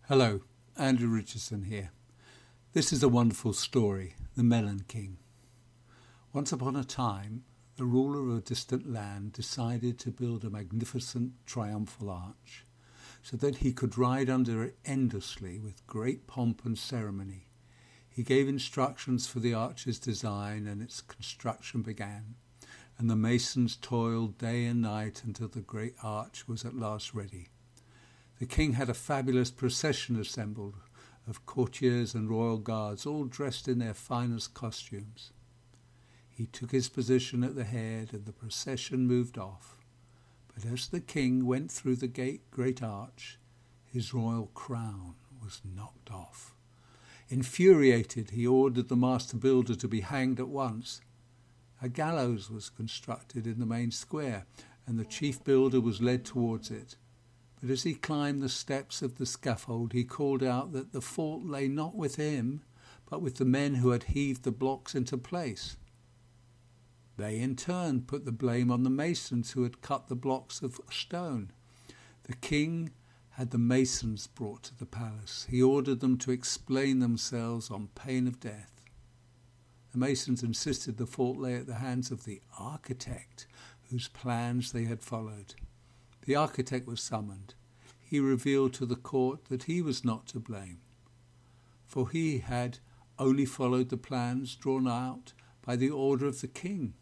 Hello, Andrew Richardson here. This is a wonderful story, The Melon King. Once upon a time, the ruler of a distant land decided to build a magnificent triumphal arch so that he could ride under it endlessly with great pomp and ceremony. He gave instructions for the arch's design and its construction began, and the masons toiled day and night until the great arch was at last ready. The king had a fabulous procession assembled of courtiers and royal guards, all dressed in their finest costumes. He took his position at the head and the procession moved off. But as the king went through the great arch, his royal crown was knocked off. Infuriated, he ordered the master builder to be hanged at once. A gallows was constructed in the main square, and the chief builder was led towards it. But as he climbed the steps of the scaffold, he called out that the fault lay not with him, but with the men who had heaved the blocks into place. They in turn put the blame on the masons who had cut the blocks of stone. The king had the masons brought to the palace. He ordered them to explain themselves on pain of death. The masons insisted the fault lay at the hands of the architect, whose plans they had followed. The architect was summoned. He revealed to the court that he was not to blame, for he had only followed the plans drawn out by the order of the king.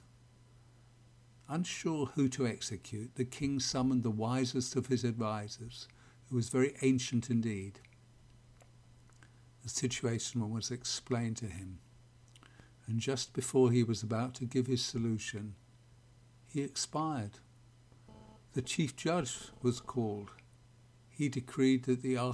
Unsure who to execute, the king summoned the wisest of his advisers, who was very ancient indeed. The situation was explained to him, and just before he was about to give his solution, he expired. The chief judge was called. He decreed that the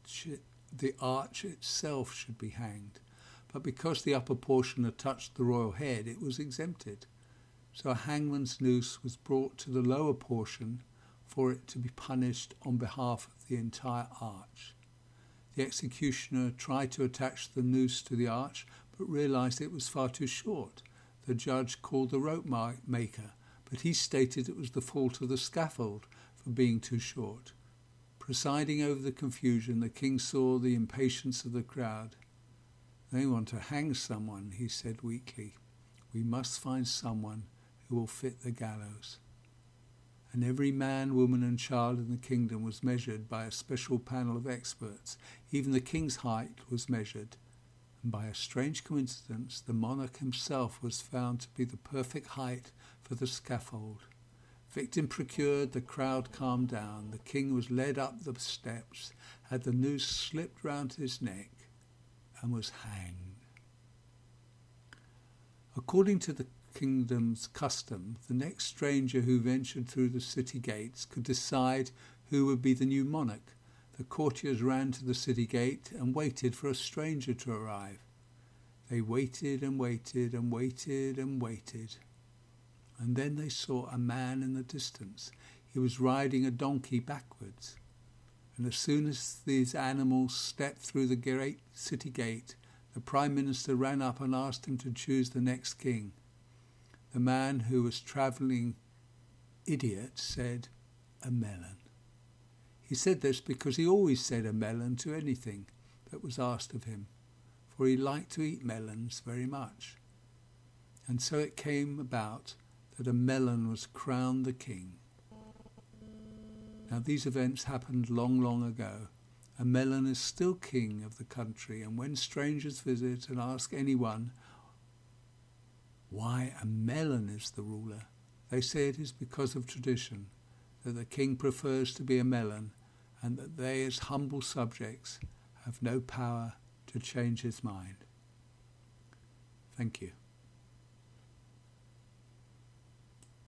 arch itself should be hanged, but because the upper portion had touched the royal head, it was exempted. So a hangman's noose was brought to the lower portion for it to be punished on behalf of the entire arch. The executioner tried to attach the noose to the arch, but realized it was far too short. The judge called the rope maker, but he stated it was the fault of the scaffold for being too short. Presiding over the confusion, the king saw the impatience of the crowd. "They want to hang someone," he said weakly. "We must find someone who will fit the gallows." And every man, woman and child in the kingdom was measured by a special panel of experts. Even the king's height was measured. And by a strange coincidence, the monarch himself was found to be the perfect height for the scaffold. Victim procured, the crowd calmed down. The king was led up the steps, had the noose slipped round his neck, and was hanged. According to the kingdom's custom, the next stranger who ventured through the city gates could decide who would be the new monarch. The courtiers ran to the city gate and waited for a stranger to arrive. They waited and waited and waited and waited. And then they saw a man in the distance. He was riding a donkey backwards. And as soon as these animals stepped through the great city gate, the Prime Minister ran up and asked him to choose the next king. The man who was travelling idiot said, "A melon." He said this because he always said a melon to anything that was asked of him, for he liked to eat melons very much. And so it came about that a melon was crowned the king. Now these events happened long, long ago. A melon is still king of the country, and when strangers visit and ask anyone why a melon is the ruler, they say it is because of tradition, that the king prefers to be a melon, and that they as humble subjects have no power to change his mind. Thank you.